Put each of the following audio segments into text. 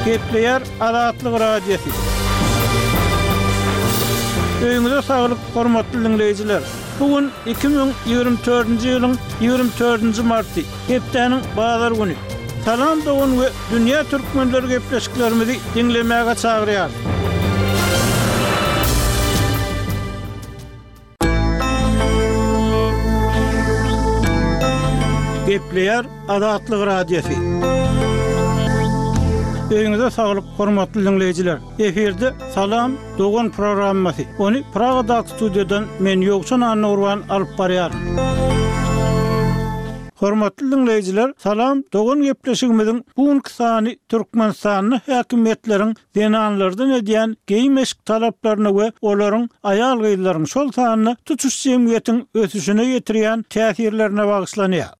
Gepleyer Azatlyk radiosu. Öýüňize saglyk, hormatly dinleýijiler. Bugün 2024-nji ýylyň 24-nji marty, hepdeniň bazar güni. Salam dogun we dünýä türkmenleri gepleşiklerimizi dinlemäge çagyrýar. Gepleyer Azatlyk radiosu. Öýüňize saglyk, hormatly dinleýijiler. Eferde Salam dogun programmasy. Onu Praga'da studiodan men Ýogşan Anurwan alyp barýar. Hormatly dinleýijiler, Salam dogun gepleşigimiziň bugünkü sany Türkmenistanyň häkimetleriň denanlardan edýän geýmeşik talaplaryna we olaryň aýal gyýlaryň şol sanyny tutuş jemgyýetiň ösüşine ýetirýän täsirlerine bagyslanýar.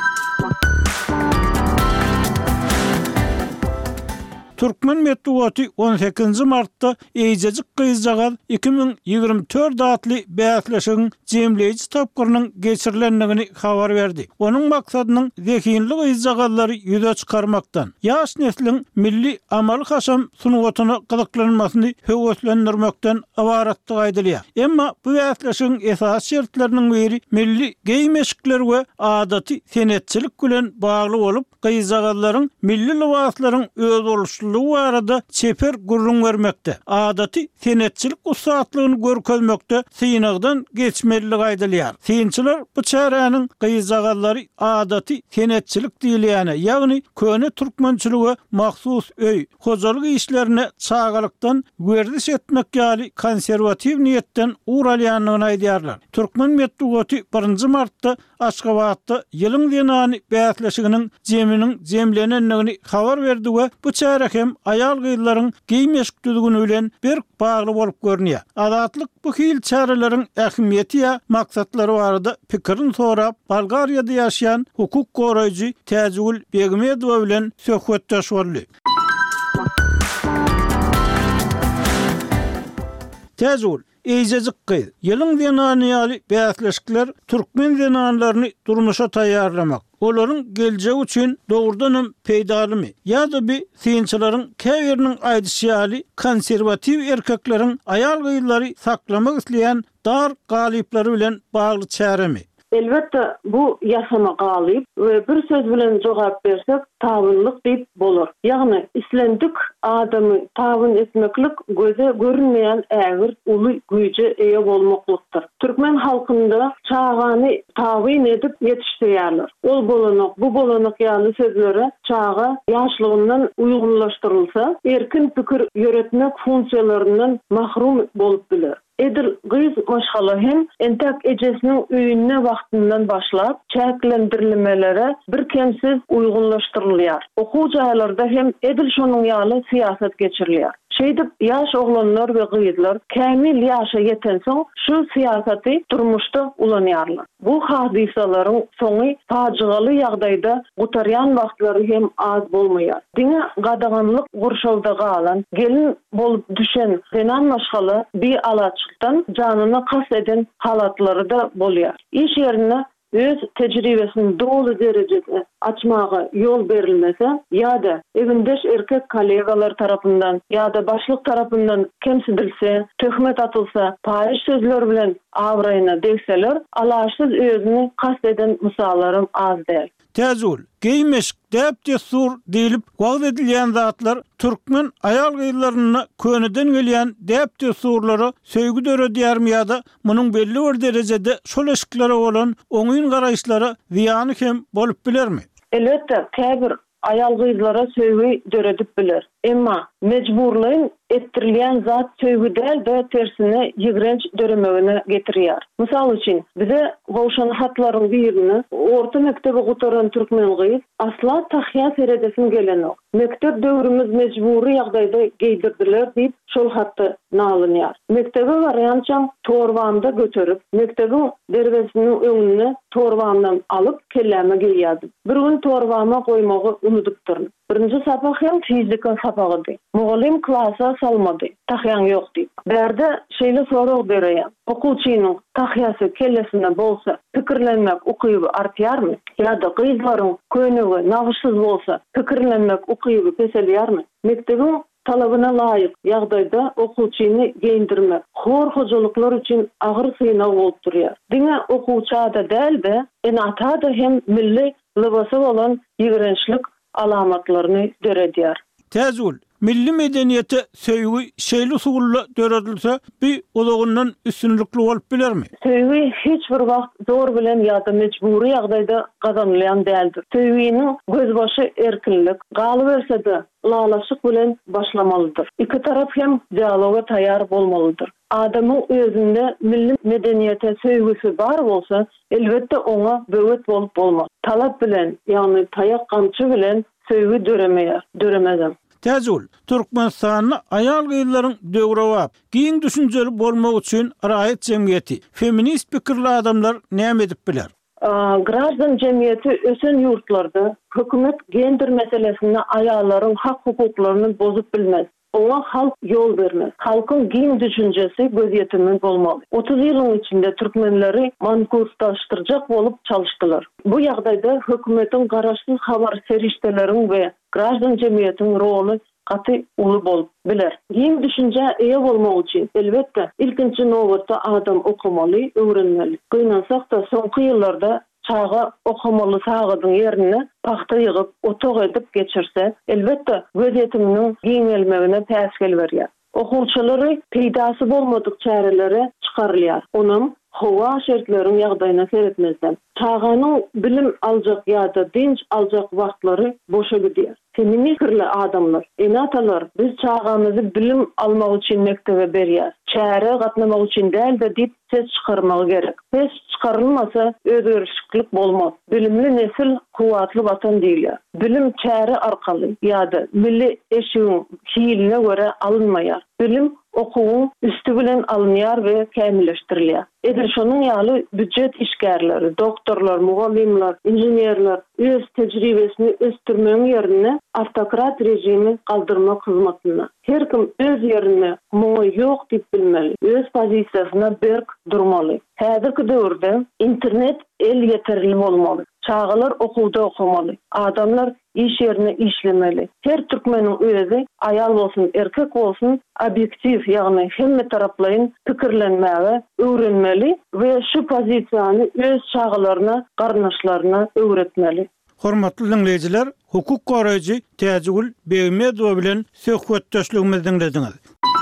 Türkmen Metbuaty 18 martda Eýjejik gyýjagaz 2024 adly bäsleşigiň jemleýici tapgyrynyň geçirilendigini habar berdi. Onuň maksadynyň zekinli gyýjagazlary ýüze çykarmakdan, ýaş nesliň milli amaly haşam sunuwatyna gyzyklanmasyny höwetlendirmekden awaratdyk aýdylýar. Emma bu bäsleşigiň esas şertleriniň biri milli geýmeşikler we adaty senetçilik bilen bagly bolup, gyýjagazlaryň milli libaslaryň öz boluşçulugy arada çeper gurrun vermekde. Adaty senetçilik ustaatlygyny görkezmekde synagdan geçmelilik aýdylýar. Synçylar bu çäräniň gyýjagazlary adaty senetçilik diýilýäne, ýagny köne türkmençiligi mahsus öý, hojalyk işlerine çağalykdan werdiş etmek ýaly konserwatiw niýetden uralýanlygyny aýdýarlar. Türkmen Metbuaty 1 martda Aşgabatda ýylyň denany bäsleşiginiň jemlenenligini habar berdi we bu çäre hem aýal gyýlaryň geýmeşik düzgünü bilen bir bagly bolup görnýär. Azatlyk bu hil çäreleriň ähmiýeti ýa maksatlary barada pikirini sorap, Bolgariýada ýaşaýan hukuk goraýjy Täjgül Begmedowa bilen söhbetdeş boldy. Täjgül Eýjejik gyýy. Ýylyň denany ýaly bäsleşikler türkmen denanlaryny durmuşa taýýarlamak, olaryň geljegi üçin dogrudan peýdalymy ýa-da bir synçylaryň käbiriniň aýdyşy ýaly konserwatiw erkekleriň aýal gyýlary saklamak isleýän dar galyplary bilen bagly çäremi? Elbette bu yaşama galyp ve bir söz bilen jogap bersek tabynlyk diýip bolar. Ýagny islendik adamy tabyn etmeklik göze görünmeýän ägir uly güýje eýe bolmaklykdyr. Türkmen halkynda çağany tabyn edip ýetişdirýärler. Ol bolanak, bu bolanak ýaly sözlere çağa ýaşlygyndan uýgunlaşdyrylsa, erkin pikir ýöretmek funksiýalaryndan mahrum bolup biler. Edil gyýz maşgala hem entek ejesiniň öýüne wagtyndan başlap çäklendirilmelere bir kemsiz uýgunlaşdyrylýar. Okuw jaýlarynda hem edil şonuň ýaly siýasat geçirilýär. Şeýdip ýaş oglanlar we gyýzlar kämil ýaşa ýeten soň şu siýasaty durmuşda ulanýarlar. Bu hadisalaryň soňy fajigaly ýagdaýda gutarýan wagtlary hem az bolmaýar. Diňe gadaganlyk gurşawda galan, gelin bolup düşen denan maşgala bir alaçykdan janyna kas eden halatlary da bolýar. İş ýerine öz tejribesini dolu derecede açmağa yol verilmese ýa-da evindeş erkek kollegalar tarapyndan ýa-da başlyk tarapyndan kemsidilse, töhmet atylsa, paýyş sözler bilen awraýyna degseler, alaşsyz özüni kast eden misallarym az däl. Täjgül, geýmeşik däp sur diýilip wagt edilýän zatlar türkmen aýal gyýlaryna köneden gelýän däp surlary söýgü döredýärmi ýa-da munyň belli bir derejede şol eşiklere bolan oňyň garaýşlary ziýany hem bolup bilermi? Elbette, käbir aýal gyýlara söýgü döredip biler. Emma mejburlyň ettirilýän zat söýgü däl de tersine ýigrenç döremegine getirýär. Mysal üçin, bize gowşan hatlaryň birini orta mektebe gutaran türkmen gyýy asla tahyýa seredesin gelenok. Mektep döwrümüz mejburi ýagdaýda geýdirdiler diýip şol hatty nalynýar. Mektebe barýançam torbamda götürüp, mektebiň derwesiniň öňüne torbamdan alyp kelläme giýýärdim. Bir gün torbama goýmagy unudypdyryn. Birinji sapak hem fizika sapagydy. Mugallim klasa salmadı. Tahyan yok deyip. Berde şeyle soru bereyim. Okulçinin tahyası kellesine bolsa pikirlenmek okuyubu artiyar mı? Ya da kıyızların könüğü nağışsız bolsa pikirlenmek okuyubu peseliyar mı? Mektebin talabına layık ýagdaýda okuwçyny giyindirmek horhojuluklar üçin agyr synaw bolup durýar. Diňe okuwçada däl-de, enata-da hem milli libasy bolan ýigrençlik alamatlaryny göredýär. Täzül milli medeniyete söýgü şeýle usulla döredilse bir ulagundan üstünlükli bolup bilermi? Söýgü hiç bir wagt zor bilen ýa-da mecburi ýagdaýda gazanylýan däldir. Söýgüniň gözbaşy erkinlik, galy berse-de lalaşyk bilen başlamalydyr. Iki tarap hem dialoga taýýar bolmalydyr. Adamyň özünde milli medeniyete söýgüsü bar bolsa, elbetde oňa böwet bolup bolmaz. Talap bilen, ýani taýak gamçy bilen söýgü döremezem. Täzül, Türkmenistanyň aýal gyýlaryň döwrewap, giň düşünjeli bolmak üçin raýat jemgyýeti, feminist pikirli adamlar näme edip biler? Grazdan jemgyýeti ösen ýurtlarda hökümet gender meselesini aýallaryň hak hukuklaryny bozup bilmez. Oňa halk yol bermez. Halkyň giň düşünjesi göz ýetimi bolmaly. 30 ýylyň içinde türkmenleri mankurslaşdyrjak bolup çalışdylar. Bu ýagdaýda hökümetiň garaşsyz habar serişdeleriň we grazdan jemgyýetiň roly gaty uly bolup biler. Giň düşünje eýe bolmak üçin elbetde ilkinji nowatda adam okumaly, öwrenmeli. Gynansak da soňky ýyllarda çağa okumaly sagydyň ýerine paxta ýygyp, otok edip geçirse, elbetde göz ýetiminiň giňelmegine täsir berýär. Okuwçylary peýdasy bolmadyk çärelere çykarylýar. Onuň hawa şertleriniň ýagdaýyna seretmezden. Çağanyň bilim aljak ýa-da dinç aljak wagtlary boşa gidýär. Feministirli adamlar, enatalar biz çağamyzy bilim almak üçin mektebe berýär. Çäre gatnamak üçin däl-de diýip ses çykarmak gerek. Ses çykarylmasa özgörüşlik bolmaz. Bilimli nesil kuwatly watan diýilýär. Bilim çäre arkaly ýa-da milli eşigiň kiýiline görä alınmaýar. Bilim okuwun üstü bilen alınýar we kämilleşdirilýär. Eger şonuň ýaly büdjet işgärleri, doktorlar, mugallimler, inženerler öz tejribesini östürmeň ýerine автократ rejimi kaldırma hyzmatyna. Her kim öz ýerine muňa ýok diýip bilmeli. Öz pozisiýasyna berk durmaly. Häzirki döwürde internet el ýeterli bolmaly. Çağalar okuwda okumaly. Adamlar iş yerine işlemeli. Her türkmeniň özü, aýal bolsun, erkek bolsun, objektiv, ýagny hemme taraplaryň pikirlenmäge öwrenmeli we şu pozisiýany öz çağalaryna, garnaşlaryna öwretmeli. Hormatly dinleyijiler, hukuk goraýjy Täzül Begmedow bilen söhbetdeşligimizi dinlediňiz.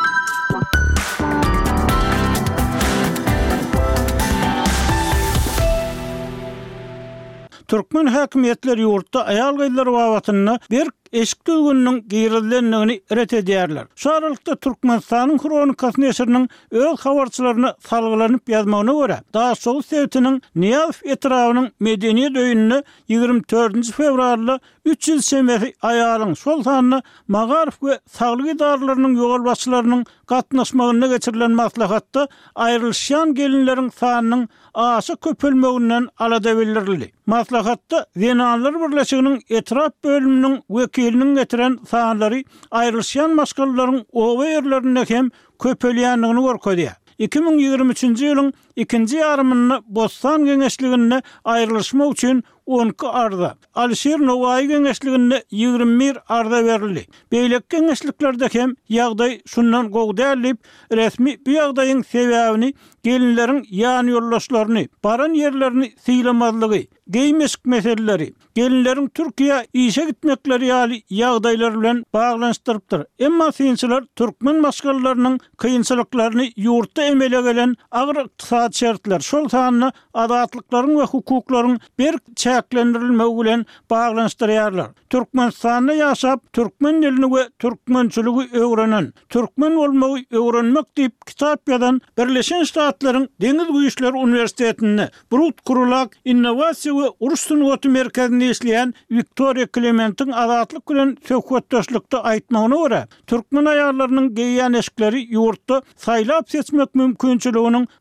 Türkmen häkimetleri ýurtda aýal gyýlary wawatyna bir eşik döwgüniniň giýrillenligini ret edýärler. Şu aralykda Türkmenistanyň kronikasy neşriniň öz habarçylaryny salgylanyp ýazmagyna görä, daha soňky sebäpiniň Niýaz etrawynyň medeniýet öýünini 24 fevralda 3 ýyl semeri aýalyň şol sanyny Magarif we saglyk idaralarynyň ýol başçylarynyň gatnaşmagyna geçirilen maslahatda aýrylşan gelinleriň sanynyň aşy köpelmeginden alada bildirildi. Maslahatda Zenanlar Birleşiginiň etrap bölüminiň wekiliniň getiren sanlary aýrylşan maskalaryň owa ýerlerinde hem köpelýänligini görkezýär. 2023-nji ýylyň 2-nji ýarymyny Bostan geňeşliginde aýrylşmak üçin 12 arda, Alşer Nowaý geňeşliginde 21 arda berildi. Beýlek geňeşliklerde hem ýagdaý şundan gowdallyp, resmi bu ýagdaýyň sebäbini gelinleriň ýany ýollaşlaryny, baran ýerlerini syýlamazlygy, geýmeşik meseleleri, gelinleriň Türkiýe işe gitmekleri ýaly ýagdaýlar bilen baglanşdyrypdyr. Emma synçylar türkmen maskalarynyň kynçylyklaryny ýurtda emele gelen agyr ykdysady şertler, şol sanyny adatlyklaryň we hukuklaryň bir çäklendirilmegi bilen baglanşdyrýarlar. Türkmenistanda ýaşap, türkmen dilini we türkmençiligi öwrenen, türkmen bolmagy öwrenmek diýip kitap ýazan Birleşen Ştatlaryň Deňiz Güýçleri Uniwersitetinde Brut Kurulak Innovasiýa we Uruş Sunugaty merkezinde işleýän Victoria Clementiň adatlyk bilen söhbetdeşlikde aýtmagyna görä, türkmen aýallarynyň geýýän eşikleri ýurtda saýlap seçmek mümkinçiliginiň barha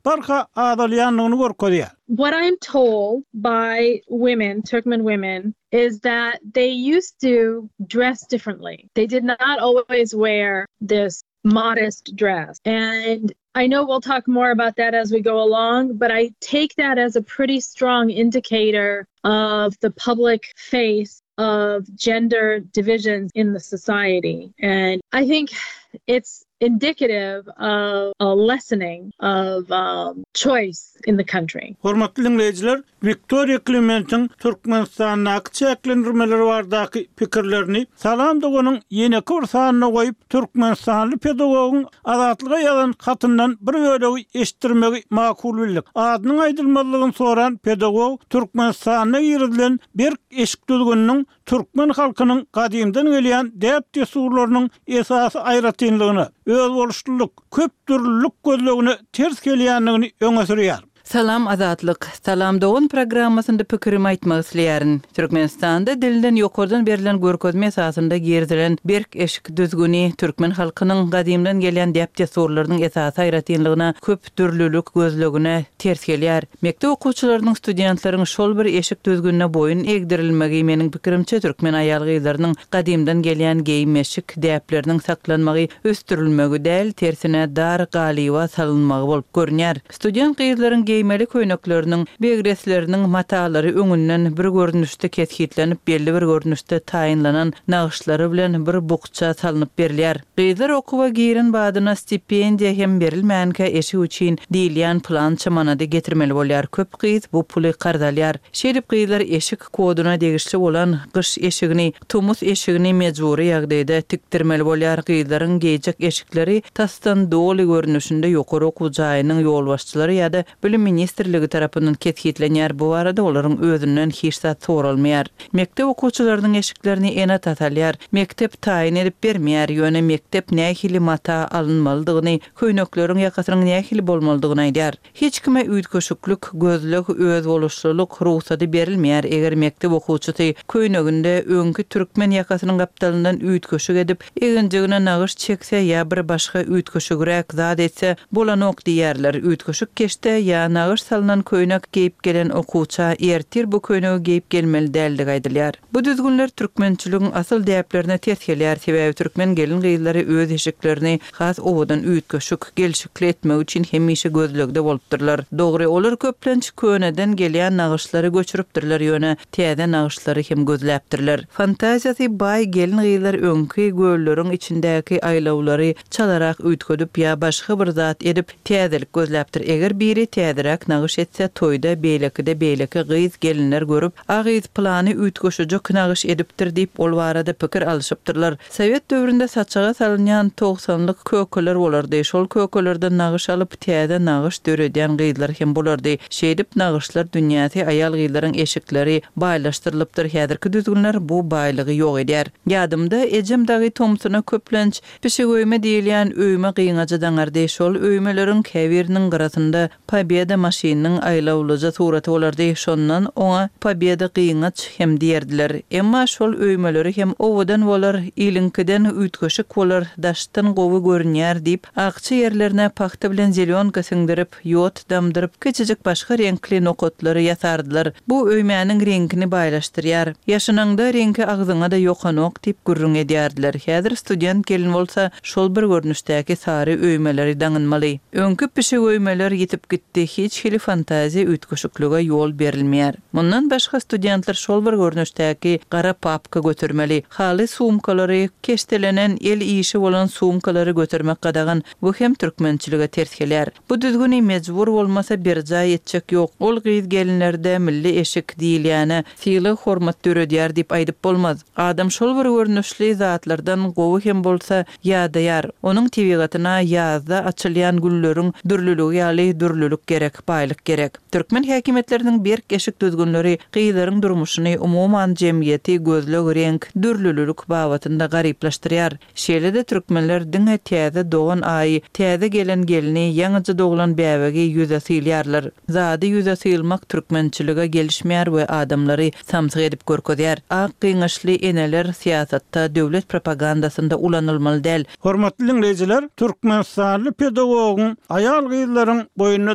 adalyanlygyny görkezýär. What I'm told by women, Turkmen women, is that they used to dress differently. They did not always wear this modest dress. And I know we'll talk more about that as we go along, but I take that as a pretty strong indicator of the public face of gender divisions in the society. And I think it's indicative of a lessening of choice in the country. Hormatly dinleyijiler, Victoria Clement'in Türkmenistan'daky çeklendirmeleri bardaky pikirlerini Salam Dogonuň ýene kursanyna goýup Türkmenistanly pedagogyň azatlyga ýazan hatyndan bir bölegi eşitdirmegi makul bildik. Adynyň aýdylmalygyny soran pedagog Türkmenistana ýerdilen bir eşik düzgüniniň Türkmen halkynyň gadymdan gelýän däp desurlarynyň esasy aýratynlygyny, öz boluşluluk, köp türlülük gözlegini ters gelýänligini öňe sürýär. Salam azatlyk. Salam Dogon programmasynda pikirimi aýtmak isleýärin. Türkmenistanda dilden ýokardan berilen görkezme esasynda gerdilen berk eşik düzgüni türkmen halkynyň gadymdan gelýän däpde sorlarynyň esasy aýratynlygyna, köp türlülük gözlegine ters gelýär. Mekdep okuwçylarynyň studentlaryň şol bir eşik düzgünine boyun egdirilmegi meniň pikirimçe türkmen aýalgylarynyň gadymdan gelýän geymeşik däpleriniň saklanmagy, östürilmegi däl, tersine dar galywa salynmagy bolup görünýär. Student gyzlaryň geýmeli köýnekleriniň, begresleriniň matalary öňünden bir görnüşde kethitlenip belli bir görnüşde taýinlanan nagyşlary bilen bir bukça salynıp berilýär. Gyzlar okuwa giren badyna stipendiýa hem berilmänkä eşi üçin diýilýän plan çamanada getirmeli bolýar. Köp gyz bu puly gardalýar. Şerip gyzlar eşik koduna degişli bolan gyş eşigini, tumus eşigini mejburi ýagdaýda tikdirmeli bolýar. Gyzlaryň geýjek eşikleri tasdan doly görnüşinde ýokary okuw jaýynyň ýolbaşçylary ýa-da bilim ministrligi tarapyndan kethitlenýär. Bu arada olaryň özünden hiç zat sorulmaýar. Mektep okuwçylarynyň eşiklerini ene tatalýar. Mektep taýin edip bermeýär. Ýöne mektep nähili mata alınmalydygyny, köýnekleriň ýakasynyň nähili bolmalydygyny aýdýar. Hiç kime üýtgeşiklik, gözlük, öz boluşluluk ruhsady berilmeýär. Eger mektep okuwçysy köýneginde öňkü türkmen ýakasynyň gapdalyndan üýtgeşik edip, egenjigine nagyş çekse ýa bir başga üýtgeşigrek zat etse, bolanok diýerler. Üýtgeşik keşde ýa nagyş salynan köýnek geyip gelen okuwça ertir bu köýnegi geyip gelmeli däldi gaýdylýar. Bu düzgünler türkmençiligiň asyl däplerine ters gelýär. Sebäbi türkmen gelin gyzlary öz eşiklerini has owadan üýtgeşik, gelşikli etmek üçin hemişe gözlegde bolupdyrlar. Dogry olar köplenç köýneden gelýän nagyşlary göçüripdirler ýöne täze nagyşlary hem gözläpdirler. Fantaziýasy baý gelin gyzlar öňkü gölleriň içindäki aýlawlary çalarak üýtgedip ýa başga bir zat edip täzelik gözläpdir. Eger biri täzerek nagyş etse toýda beýleki gyz gelinler görüp, agyz plany üýtgeşijek nagyş edipdir diýip ol barada pikir alışypdyrlar. Sowet döwründe saçaga salynýan 90-lyk kökeler bolardy. Şol kökelerden nagyş alyp täze nagyş döredýän gyzlar hem bolardy. Şeýdip nagyşlar dünýäsi aýal gyzlaryň eşikleri baýlaşdyrylypdyr. Häzirki düzgünler bu baýlygy ýok edýär. Ýadymda ejem dagy Tomsona köplenç pişigöýme diýilýän öýme gyňaja daňardy. Şol öýmeleriň käbiriniň garasynda Pobeda maşynynyň aýlawlyja suraty bolardy. Şondan oňa Pobeda gyňaç hem diýerdiler. Emma şol öýmeleri hem owadan bolar, ilinkiden üýtgeşik bolar, daşdan gowy görünýär diýip akçy ýerlerine paxta bilen zelionka siňdirip, ýot damdyryp, keçijek başga renkli nokotlary ýasardylar. Bu öýmäniň rengini baýlaşdyrýar. Ýaşananda rengi agzyňa da ýokanok diýip gürrüň edýärdiler. Häzir student gelin bolsa şol bir görnüşdäki sary öýmeleri daňynmaly. Öňkü pişik öýmeler ýetip gitdi. Hiç hili fantaziýa üýtgeşiklige ýol berilmeýär. Mundan başga studentler şol bir görnüşdäki gara papka götürmeli. Haly sumkalary, keştelenen el işi bolan sumkalary götürmek gadagan bu hem türkmençilige ters gelýär. Bu düzgüni mejbur bolmasa bir jaý etjek ýok. Ol gyz gelinlerde milli eşik diýilýäne syly hormat töredýär diýip aýdyp bolmaz. Adam şol bir görnüşli zatlardan gowy hem bolsa ýadaýar. Onuň tebigatyna ýazda açylýan gülleriň dürlüligi ýaly dürlülük gerek, baýlyk gerek. Türkmen häkimetleriniň berk eşik düzgünleri gyzlaryň durmuşyny umuman jemgyýeti gözleg renk, dürlülük babatynda garyplaşdyrýar. Şeýle-de türkmenler diňe täze dogan aýy, täze gelen gelini ýaňyja doglan bäwegi ýüze sylýarlar. Zady ýüze sylmak türkmençilige gelişmeýär we adamlary samsyk edip görkezýär. Ak gyňaşly eneler siýasatda, döwlet propagandasynda ulanylmaly däl. Hormatly dinleyijiler, Türkmenistanly pedagogyň aýal gyzlaryň boýnuna dakylýan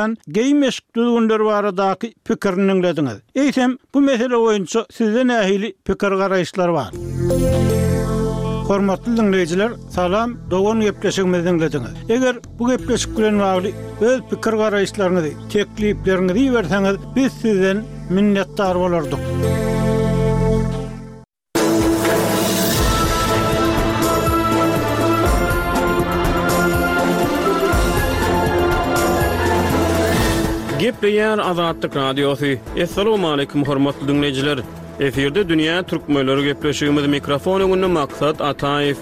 edilýän geýim eşik düzgünleri baradaky pikirini dinlediňiz. Eýsem bu mesele boýunça sizden ähili pikir garaýşlar bar. Hormatly dinleyijiler, salam. Dogan gepleşigimizi dinlediňiz. Eger bu gepleşik bilen bagly öz pikir garaýşlaryňyzy, tekliplerinizi berseňiz, biz sizden minnetdar bolardyk. Gepleýär Azatlyk Radiosu. Assalamu alaykum hormatly dinleyijiler. Eferde dünýä türkmenleri gepleşigimiz mikrofon öňünde Maksat Ataýew.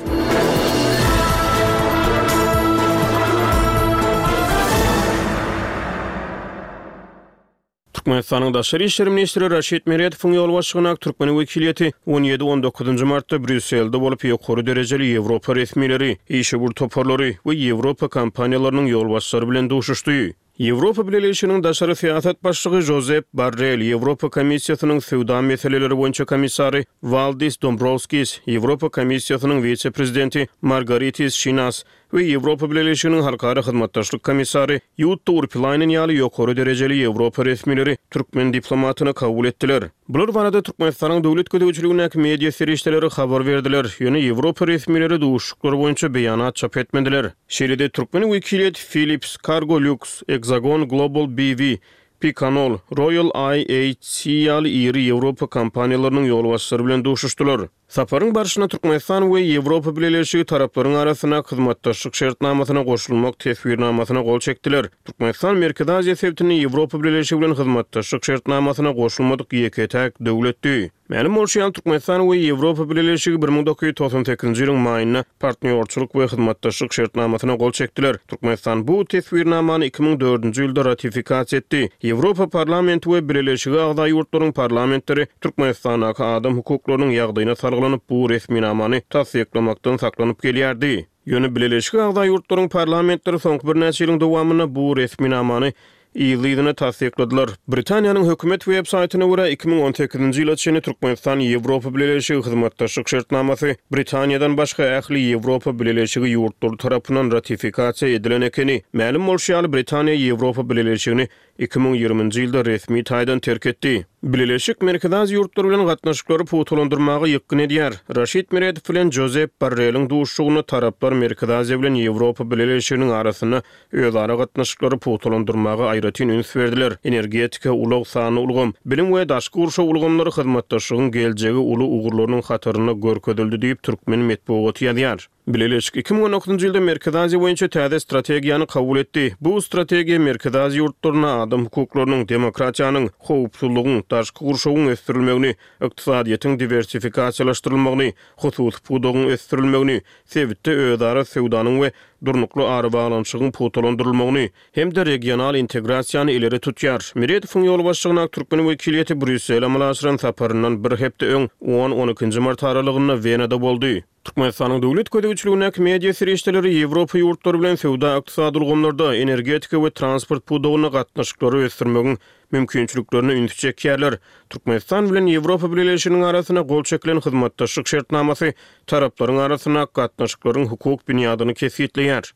Türkmenistanyň daşary işler ministri Raşid Meretowyň ýol başlygyna Türkmen wekiliýeti 17-19 martda Brüsselde bolup ýokary derejeli Ýewropa resmileri, işbir toparlary we Ýewropa kompaniýalarynyň ýol başçylary bilen duşuşdy. Ýewropa Birleşiginiň daşary syýasat başlygy Josep Borrell, Ýewropa Komissiýasynyň sowda meseleleri boýunça komissary Valdis Dombrovskis, Ýewropa Komissiýasynyň vice-prezidenti Margaritis Schinas we Ýewropa Birleşiginiň halkara hyzmatdaşlyk komissary Jutta Urpilainen ýaly ýokary derejeli Ýewropa resmileri türkmen diplomatyny kabul etdiler. Bular barada Türkmenistanyň döwlet gödäwçiligine media serişdeleri habar berdiler. Ýöne Ýewropa resmileri duşuklary boýunça beýanat çap etmediler. Şeýlede Türkmen wekiliýet Philips Cargolux, Hexagon Global BV, Picanol, Royal IHC ýaly iri Ýewropa kompaniýalarynyň ýol başçylary bilen duşuşdylar. Saparyň barşyna Türkmenistan we Ýewropa Birleşigi taraplaryň arasyna hyzmatdaşlyk şertnamasyna goşulmak tesbirnamasyna gol çekdiler. Türkmenistan Merkezi Aziýa sebitini Ýewropa Birleşigi bilen hyzmatdaşlyk şertnamasyna goşulmadyk ýeketäk döwletdi. Ma'lum bolşan Türkmenistan we Ýewropa Birleşigi 1998-nji ýylyň maýyna partnerçilik we hyzmatdaşlyk şertnamasyna gol çekdiler. Türkmenistan bu tesbirnamany 2004-nji ýylda ratifikasiýa etdi. Ýewropa parlamenti we Birleşigi agdaý ýurtlaryň parlamentleri Türkmenistana adam hukuklarynyň ýagdaýyna sargylanyp bu resminamany tasdiklemakdan saklanyp gelýärdi. Ýöne Birleşigi agdaý ýurtlaryň parlamentleri soňky bir näçe ýylyň dowamyna bu resminamany ýylygyny tasdikladiler. Britaniýanyň hökümet web-saýtyna görä 2018-nji ýyla çenli Türkmenistan Ýewropa Birleşigi hyzmatdaşlyk şertnamasy Britaniýadan başga ähli Ýewropa Birleşigi ýurtlary tarapyndan ratifikasiýa edilen ekeni. Ma'lum bolşýaly Britaniýa Ýewropa Birleşigini 2020-nji ýylda resmi taýdan terk etdi. Birleşik Merkezi Aziýa ýurtlary bilen gatnaşyklary putulandyrmagy ýykyn edýär. Raşid Meretow bilen Josep Borrelliň duşuşygyny taraplar Merkezi Aziýa bilen Ýewropa Birleşiginiň arasyna özara gatnaşyklary putulandyrmagy aýratyn üns berdiler. Energetika ulug sany ulgam, bilim we daşky urşa ulgamlary hyzmatdaşlygyň geljegi uly ugurlarynyň hatyryna görkezildi diýip türkmen medeniýeti ýazýar. Birleşik 2019-njy ýylda Merkezi Aziýa boýunça täze strategiýany kabul etdi. Bu strategiýa Merkezi Aziýa ýurtlaryna adam hukuklarynyň, demokratiýanyň, howpsuzlygyň, daşky urşagyň ösdürilmegini, ykdysadyýatyň diversifikasiýalaşdyrylmagyny, hususy pudugyň ösdürilmegini, sebitde özara sowdanyň we durnuklu ary bağlanşygyň putulandyrylmagyny hem-de regional integrasiýany ileri tutýar. Meretowyň ýol başlygyna Türkmen wekiliýeti Brüssel amalaşyran saparyndan bir hepde öň 10-12 mart aralygyna Wenada boldy. Türkmenistanyň döwlet gödäwçiligine media serişdeleri Ýewropa ýurtlary bilen sowda ykdysady ulgamlarda energetika we transport pudugyna gatnaşyklary ösdürmegiň mümkinçiliklerini üntüçek ýerler. Türkmenistan bilen Ýewropa Birleşiginiň arasyna gol çekilen hyzmatdaşlyk şertnamasy taraplaryň arasyna gatnaşyklaryň hukuk büniadyny kesýetleýär.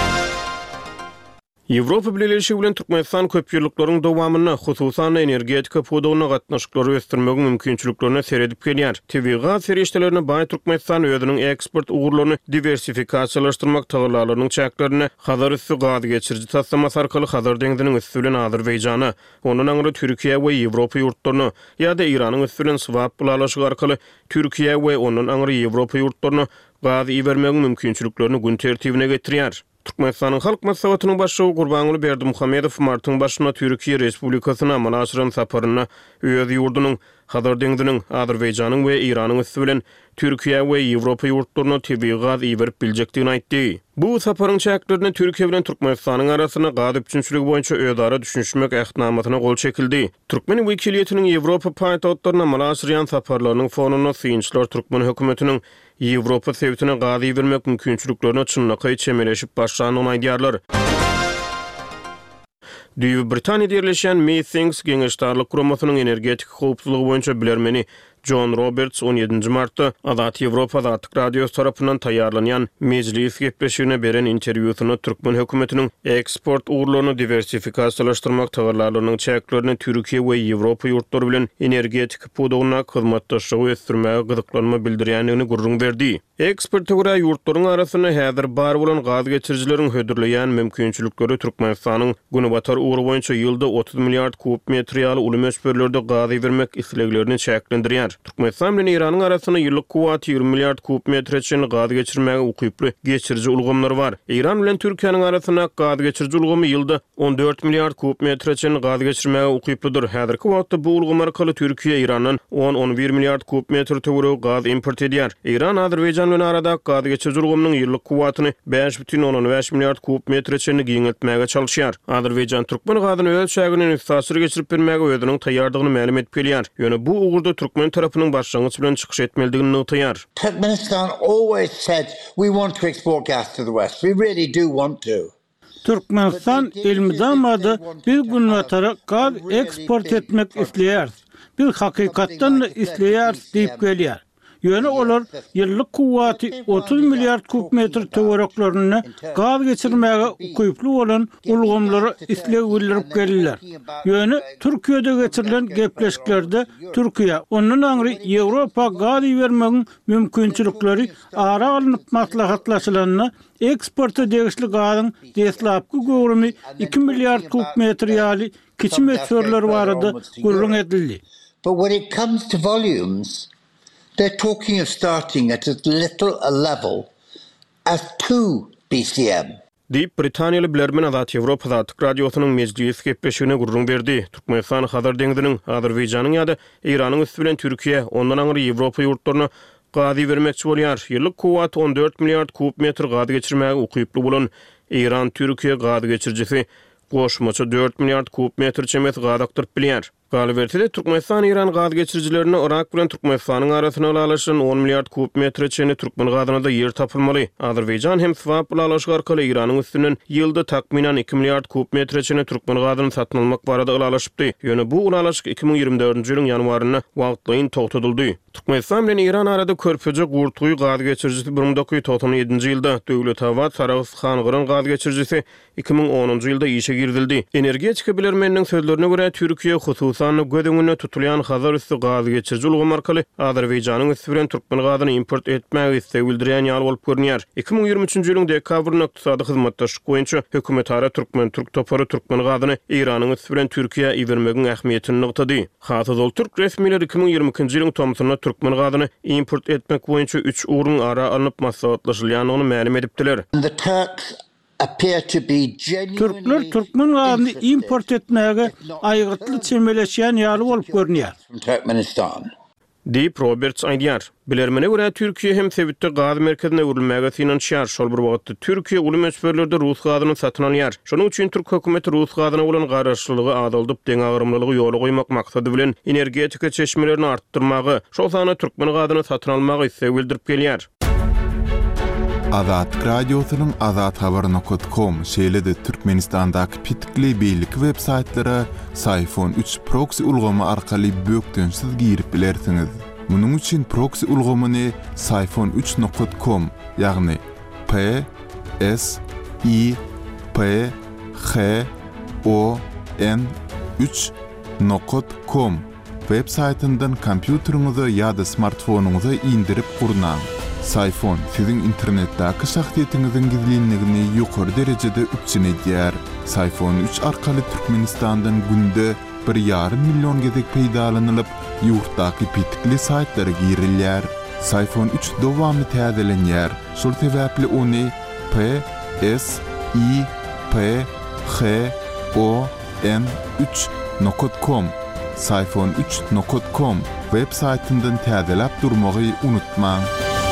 Ýewropa Birleşigi bilen Türkmenistan köp ýyllyklaryň dowamyna hususan energetika pudugyna gatnaşyklary ösdürmegiň mümkinçiliklerini seredip gelýär. Tebigat serişdelerini baý Türkmenistan özüniň eksport ugurlaryny diversifikasiýalaşdyrmak taýlarlarynyň çäklerini Hazar üssü gaz geçirji taslamasy arkaly Hazar deňiziniň üssü bilen Azerbaýjana, onuň aňyry Türkiýe we Ýewropa ýurtlaryny ýa-da Iranyň üssü bilen swap bulalaşygy arkaly Türkiýe we onuň aňyry Ýewropa ýurtlaryny gaz iýermegiň mümkinçiliklerini gün tertibine getirýär. Türkmenistanyň halk maslahatynyň başçyly Gurbanuly Berdimuhammedow martyň başyna Türkiýe Respublikasyna amalaşyran saparyna öz ýurdunyň Hazar deňiziniň Azerbaýjanyň we Iranyň üssü bilen Türkiýe we Ýewropa ýurtlaryna tebii gaz iýerip biljekdigini aýtdy. Bu saparyň çäklerini Türkiýe bilen Türkmenistanyň arasyna gaz üçinçiligi boýunça özara düşünmek ähtnamasyna gol çekildi. Türkmen wekiliýetiniň Ýewropa paýtagtlaryna amalaşyran saparlarynyň fonuny syýynçylar Türkmen hökümetiniň Ýewropa sebitine gaz iýermek mümkinçiliklerini çynlaky çemeleşip başlanyny aýdýarlar. Büyük Britaniýada ýerleşen Meetings Geňeşdarlyk Kuramasynyň energetik howpsuzlygy boýunça bilermeni John Roberts 17 martda Azat Ýewropa Azatlyk Radiosu tarapyndan taýýarlanýan mejlis gepleşigine beren interwýusyny Türkmen hökümetiniň eksport uğurlaryny diversifikasiýalaşdyrmak tagarlarynyň çäklerini Türkiýe we Ýewropa ýurtlary bilen energetik pudugyna hyzmatdaşlygy ösdürmäge gyzyklanma bildirýändigini gurrun berdi. Ekspertler görä ýurtlaryň arasyna häzir bar bolan gaz geçirjileriň hödürleýän mümkinçilikleri Türkmenistanyň günebatar uğuru boýunça ýylda 30 milliard kub metr ýaly ulumöçberlerde gaz bermek isleglerini çäklendirýär. Türkmenistan bilen Iranyň arasyna ýyllyk kuwaty 20 milliard kub metr üçin gaz geçirmäge ukyply geçirji ulgamlar bar. Iran bilen Türkiýanyň arasyna gaz geçirji ulgamy ýylda 14 milliard kub metr üçin gaz geçirmäge ukyplydyr. Häzirki wagtda bu ulgam arkaly Türkiýe Irandan 10-11 milliard kub metr töwereg gaz import edýär. Iran Azerbaýjan bilen arada gaz geçirji ulgamynyň ýyllyk kuwatyny 5,5 milliard kub metr üçin giňeltmäge çalışýar. Azerbaýjan Türkmen gazyny öz şäherine üstasiry geçirip bermäge özüniň taýýardygyny ma'lum etip gelýär. Ýöne bu ugurda Türkmen tarapynyň başlangyç bilen çykyş etmelidigini ýytaýar. Turkmenistan always said we want to export gas to the west. We really do want to. Türkmenistan ilmidamady bir günwatara gaz eksport etmek isleýär. Bir hakykatdan isleýär diýip gelýär. Ýöne olar ýyllyk kuwaty 30 milliard kub metr töwereklaryny gaz geçirmäge ukyply bolan ulgamlary islegilip gelýär. Ýöne Türkiýede geçirilen gepleşiklerde Türkiýe onuň aňry Ýewropa gaz bermegiň mümkinçilikleri ara alınıp maslahatlaşylanyny eksporta degişli gazyň deslapky görümi 2 milliard kub metr ýaly kiçi meçhurlar barada gurrun edildi. But when it comes to volumes, they're talking of starting at as little a level as 2 BCM. Diýip Britaniýaly bilermen Azat Ýewropa Azatlyk Radiosynyň mejlis gepleşigine gurrun berdi. Türkmenistan Hazar deňdiniň Azerbaýjanyň ýa-da Iranyň üstü bilen Türkiýe ondan aňry Ýewropa ýurtlaryna gaz bermekçi bolýar. Ýyllyk kuwat 14 milliard kub metr gaz geçirmäge ukyply bolan Iran Türkiýe gaz geçirjisi goşmaça 4 milliard kub metr çemet gaz aktyryp bilýär. Galbertide Türkmenistan Iran gaz geçirjilerini Irak bilen Türkmenistanyň arasyna alaşan 10 milliard kub metr çeni Türkmen gazyna da ýer tapylmaly. Azerbaýjan hem swap bilen alaşyk arkaly Iranyň üstünden ýylda takminan 2 milliard kub metr çeni Türkmen gazyny satyn almak barada alaşypdy. Ýöne bu alaşyk 2024-nji ýylyň ýanwaryna wagtlaýyn togtadyldy. Türkmenistan bilen Iran arada körpüje gurtugy gaz geçirjisi 1997-nji ýylda Döwlet Hawa Taraws Hangyryn gaz geçirjisi 2010-njy ýylda işe girdildi. Energetika bilermeniniň sözlerine görä Türkiýe hususan gödüňüne tutulýan Hazar üstü gaz geçirji ulgam arkaly Azerbaýjanyň üstü bilen Türkmen gazyny import etmäge istek bildirýän ýaly bolup görünýär. 2023-nji ýylyň dekabryna ykdysady hyzmatdaşlyk boýunça hökümet ara Türk topary Türkmen gazyny Iranyň üstü bilen Türkiýe ibermegiň ähmiýetini nykdy. Hatda Türk resmileri 2022-nji ýylyň tomsyna Türkmen gazyny import etmek boýunça 3 urun ara alınıp maslahatlaşylýanyny ma'lum edipdiler. Türkler Türkmen gazyny import etmäge aýgytly çemeleşýän ýaly bolup görünýär. Deep Roberts aýdýar. Bilermene görä Türkiýe hem sebitde gaz merkezine urilmäge finansiýar. Şol bir wagtda Türkiýe ulumöçberlerde Rus gazyny satyn alýar. Şonuň üçin Türk hökümeti Rus gazyna bolan garaşlylygy adaldyp deň agyrymlylygy ýoly goýmak maksady bilen energetika çeşmelerini artdyrmagy, şol sany Türkmen gazyny satyn almagy istek bildirip gelýär. Azat Radiosynyň azathabar.com şeýlede Türkmenistandaky pitkli beýlik websaytlara Sayfon 3 proxy ulgamy arkaly bökdensiz girip bilersiňiz. Munuň üçin proxy ulgamyny sayfon3.com ýagny p s i p h o n 3.com websaytyndan kompýuteriňize ýa-da smartfonuňyza indirip gurnaň. Sayfon sizin internetdäki şahsiýetiňiziň gizlinligini ýokary derejede üçin edýär. Sayfon 3 arkaly Türkmenistandan günde 1,5 million gezek peýdalanylyp, ýurtdaky pitkli saytlara girilýär. Sayfon 3 dowamly täzelenýär. Şol sebäpli ony p s i p h o n 3.com sayfon3.com websaytyndan täzelep durmagy unutmaň.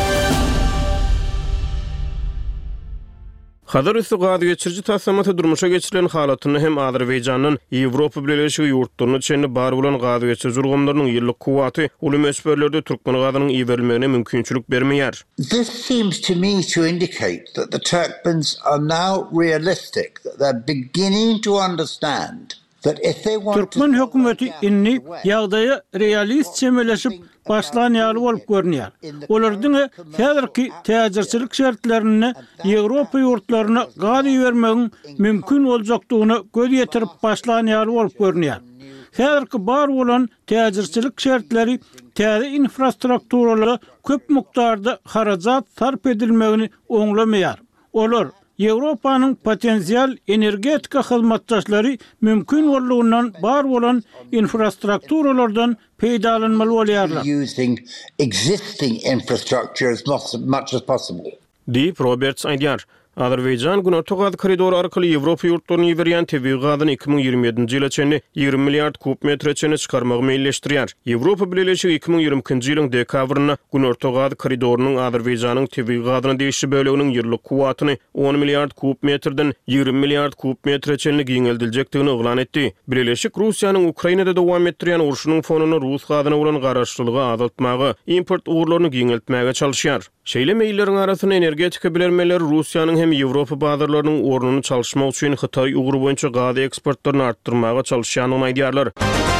Hazar üstü gaz geçirji tasamata durmuşa geçirilen halatyny hem Azerbaýjanyň Ýewropa bileşigi ýurtlaryny çenli bar bolan gaz geçirji ulgamlarynyň ýyllyk kuwaty ulumöçberlerde Türkmen gazynyň iberilmegine mümkinçilik bermeýär. This seems to me to indicate that the Turkmens are now realistic, that they're beginning to understand that if they want to Türkmen hökümeti inni ýagdaýa realist çemeleşip başlan ýaly bolup görnýär. Olaryň häzirki täzirçilik şertlerini Ýewropa ýurtlaryna gady bermegiň mümkin boljakdygyny göz ýetirip başlan ýaly bolup görnýär. Häzirki bar bolan täzirçilik şertleri täze infrastrukturala köp mukdarda harajat sarf edilmegini oňlamaýar. Olar Ýewropanyň potensial energetika hyzmatdaşlary mümkin bolýandan bar bolan infrastrukturalardan peýdalanmaly bolýarlar. using existing infrastructure as much as possible. Deep Roberts aýdýar. Azerbaýjan Günorta gaz koridoru arkaly Ýewropa ýurtlaryny berýän tebii gazyny 2027-nji ýyla çenli 20 milliard kub metre çene çykarmagy meýilleşdirýär. Ýewropa Birleşigi 2022-nji ýylyň dekabryna Günorta gaz koridorunyň Azerbaýjanyň tebii gazyny değişi böleginiň ýyllyk kuwatyny 10 milliard kub metreden 20 milliard kub metre çenli giňeldiljekdigini oglan etdi. Birleşik Russiýanyň Ukrainada dowam etdirýän urşunyň fonuny Rus gazyna bolan garaşçylygy azaltmagy, import uğurlaryny giňeltmäge çalışýar. Şeýle meýilleriň arasyna energetika bilermeleri Russiýanyň hem Ýewropa bazarlarynyň ornuny çalışmak üçin Hytaý ugru boýunça gaz eksportlaryny artdyrmaga çalışýanyny aýdýarlar.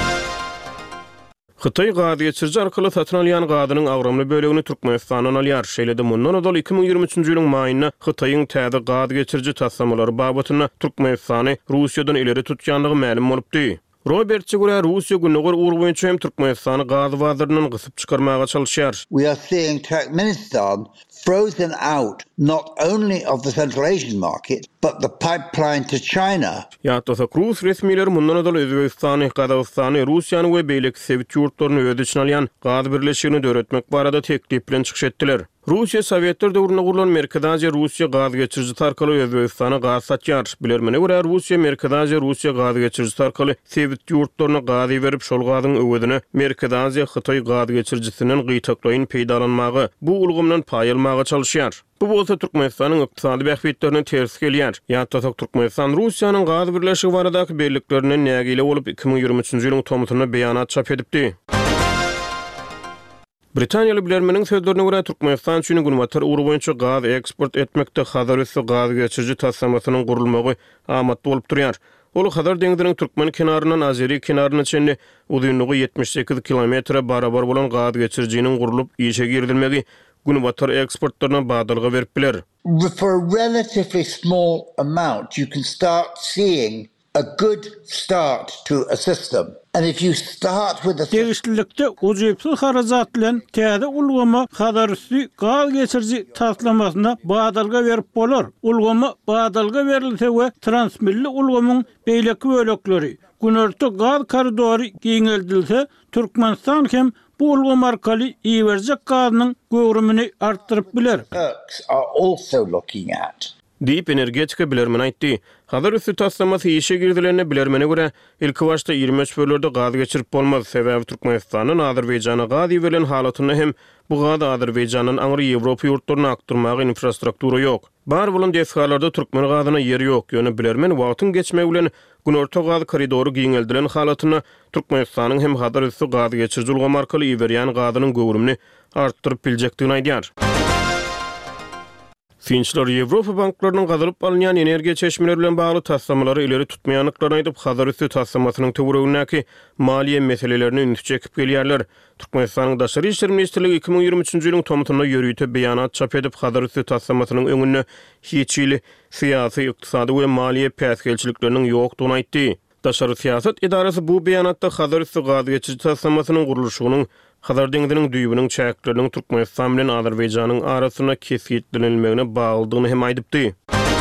Hytaý gaz geçirji arkaly satyn alýan gazynyň agramly bölegini Türkmenistandan alýar. Şeýle-de mundan öňe 2023-nji ýylyň maýyna Hytaýyň täze gaz geçirji tassamlary babatyna Türkmenistany Russiýadan ileri tutýanlygy ma'lum bolupdy. Robert'e göre Russiýa günnäger ugru boýunça hem Türkmenistany gaz bazarynyň gysyp çykarmaga çalışýar. We are seeing Turkmenistan frozen out not only of the Central Asian market, but the pipeline to China. Ýa-da Rus resmileri mundan öňe Özbegistany, Gazagystany, Russiýany we beýleki sewit ýurtlaryny öňe için alýan gaz birleşigini döretmek barada teklip bilen çykyş etdiler. Russiýa Sowetler döwründe gurulan Merkezi Aziýa Russiýa gaz geçirjisi tarkaly Özbegistana gaz satýar. Bilermene görä Russiýa Merkezi Aziýa Russiýa gaz geçirjisi tarkaly sewit ýurtlaryna gaz berip şol gazyň öwedini Merkezi Aziýa Hytaý gaz geçirjisinden gytaklaýyn peýdalanmagy, bu ulgamdan paý almaga çalışýar. Bu bolsa Türkmenistanyň ykdysady bähbetlerine ters gelýär. Ýa-da Türkmenistan Russiýanyň gaz birleşigi baradaky berliklerine nägile bolup 2023-nji ýylyň tomutyna beýanat çap edipdi. Britaniýaly bilermeniň sözlerine görä Türkmenistan üçin günwatar ugru boýunça gaz eksport etmekde Hazar üssü gaz geçirji tassamasynyň gurulmagy amatly bolup durýar. Ol Hazar deňiziniň türkmen kenaryndan Azeri kenaryna çenli uzunlygy 78 kilometre barabar bolan gaz geçirjiniň gurulup işe girdilmegi günwatar eksportlaryna badalga berip biler. For a relatively small amount, you can start seeing a good start to a system. And if you start with a Tegişlilikde ujypsyz harajat bilen täze ulgama Hazar üssü gaz geçirji taslamasyna badalga berip bolar. Ulgama badalga berilse we transmilli ulgamyň beýleki bölekleri Günorta gaz koridoru giňeldilse Türkmenistan hem bu ulgama arkaly iýerjek gazynyň göwrümini artdyryp biler. Turks are also looking at. Deep energetika bilermeni aýtdy. Hazar üssü taslamasy işe girdilerine bilermene göre ilki başta 23 bölerde gaz geçirip bolmaz. Sebäbi Türkmenistanyň Azerbaýjana gaz beren halatyny hem bu gaz Azerbaýjanyň aňry Ýewropa ýurtlaryna aktarmagy infrastruktura ýok. Bar bolan desgalarda türkmen gazyna ýeri ýok. Ýöne bilermen wagtyň geçmegi bilen Günorta gaz koridoru giňeldilen halatyny Türkmenistanyň hem Hazar üssü gaz geçirji ulgama arkaly berýän gazynyň göwrümini artdyryp biljekdigini aýdýar. Finçler Ýewropa banklarynyň gazylyp alynýan energiýa çeşmeleri bilen bagly tassamalary ileri tutmaýanlyklaryny aýdyp Hazar üssü tassamasynyň töweregindäki maliýe meselelerini ünitip çekip gelýärler. Türkmenistanyň Daşary işler ministrligi 2023-nji ýylyň tomutyna ýörüýte beýanat çap edip Hazar üssü tassamasynyň öňüne hiçili syýasy, ykdysady we maliýe päsgelçilikleriniň ýokdugyny aýtdy. Daşary siýasat idarasy bu beýanatda Hazar üssü gaz geçirji tassamasynyň gurulşygynyň Hazar deňiziniň düýbüniň çäkleriniň Türkmenistan bilen Azerbaýjanyň arasyna kesitlenilmegine baglydygyny hem aýdypdy.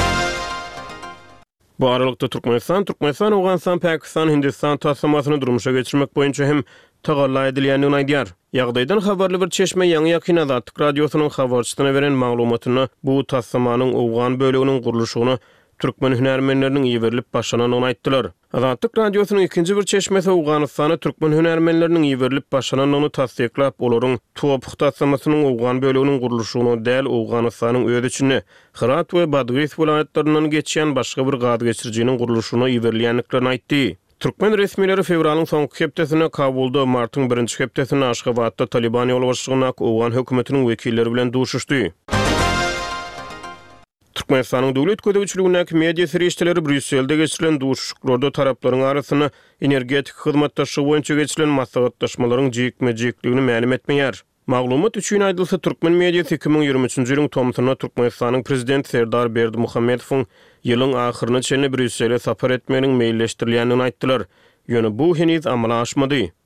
Bu aralykda Türkmenistan, Awganistan, Pakistan, Hindistan tassamasyny durmuşa geçirmek boýunça hem tagalla edilýändigini aýdýar. Ýagdaýdan habarly bir çeşme Ýaňy Ýakyn Azatlyk radiosynyň habarçysyna beren maglumatyny bu tassamanyň Awgan böleginiň gurulşygyny Türkmen hünärmenleriniň ýeberilip başlananyny aýtdylar. Azatlyk radiosynyň ikinji bir çeşmesi Awganystana Türkmen hünärmenleriniň ýeberilip başlananyny tasdiklap, olaryň Topuk tassamasynyň Awgan böleginiň gurulşygyny däl Awganystanyň öz içinde Herat we Badgys vilayatlaryndan geçýän başga bir gaz geçirjiniň gurulşygyna ýeberilýänliklerini aýtdy. Türkmen resmileri fevralyň soňky hepdesine Kabulda, martyň 1-nji hepdesine Aşgabatda Taliban ýolbaşçylygyna Awgan hökümetiniň wekilleri bilen duşuşdy. Türkmenistanyň döwlet gödäwçiligindäki media serişdeleri Brüsselde geçirilen duşuşyklarda taraplaryň arasyna energetik hyzmatdaşlygy boýunça geçirilen maslahatdaşmalaryň jekme-jekligini ma'lum etmeýär. Maglumat üçin aýdylsa Türkmen mediasy 2023-nji ýylyň tomsyna Türkmenistanyň prezidenti Serdar Berdimuhammedowyň ýylyň ahyryna çenli Brüssele sapar etmeginiň meýilleşdirilýänini aýtdylar. Ýöne bu heniz amala aşmady.